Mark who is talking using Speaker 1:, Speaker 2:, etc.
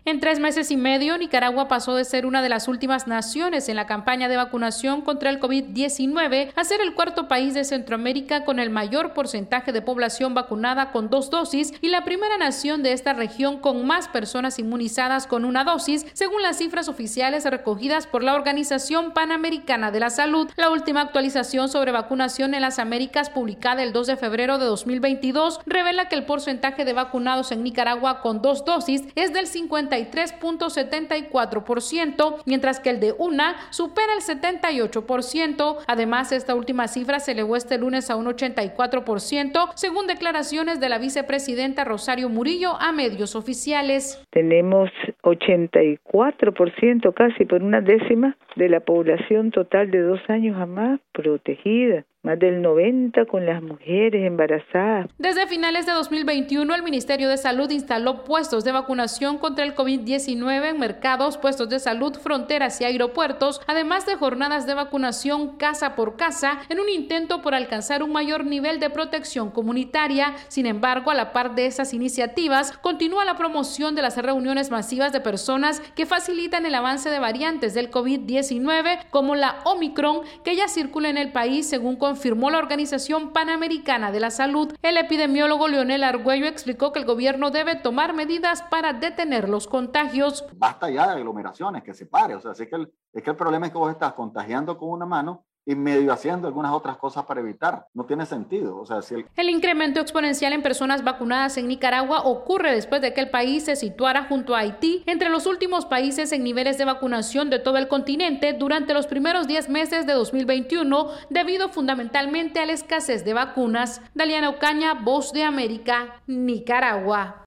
Speaker 1: En 3 meses y medio, Nicaragua pasó de ser una de las últimas naciones en la campaña de vacunación contra el COVID-19 a ser el cuarto país de Centroamérica con el mayor porcentaje de población vacunada con 2 dosis y la primera nación de esta región con más personas inmunizadas con 1 dosis, según las cifras oficiales recogidas por la Organización Panamericana de la Salud. La última actualización sobre vacunación en las Américas, publicada el 2 de febrero de 2022, revela que el porcentaje de vacunados en Nicaragua con 2 dosis es del 53.74%, mientras que el de una supera el 78%. Además, esta última cifra se elevó este lunes a un 84%, según declaraciones de la vicepresidenta Rosario Murillo a medios oficiales.
Speaker 2: Tenemos 84%, casi por una décima, de la población total de 2 años a más protegida. Más del 90% con las mujeres embarazadas.
Speaker 1: Desde finales de 2021, el Ministerio de Salud instaló puestos de vacunación contra el COVID-19 en mercados, puestos de salud, fronteras y aeropuertos, además de jornadas de vacunación casa por casa, en un intento por alcanzar un mayor nivel de protección comunitaria. Sin embargo, a la par de esas iniciativas, continúa la promoción de las reuniones masivas de personas que facilitan el avance de variantes del COVID-19, como la Omicron, que ya circula en el país, según confirmó la Organización Panamericana de la Salud. El epidemiólogo Leonel Argüello explicó que el gobierno debe tomar medidas para detener los contagios.
Speaker 3: Basta ya de aglomeraciones, que se pare. O sea, es que el problema es que vos estás contagiando con una mano y medio haciendo algunas otras cosas para evitar. No tiene sentido. O sea,
Speaker 1: El incremento exponencial en personas vacunadas en Nicaragua ocurre después de que el país se situara junto a Haití entre los últimos países en niveles de vacunación de todo el continente durante los primeros 10 meses de 2021, debido fundamentalmente a la escasez de vacunas. Daliana Ocaña, Voz de América, Nicaragua.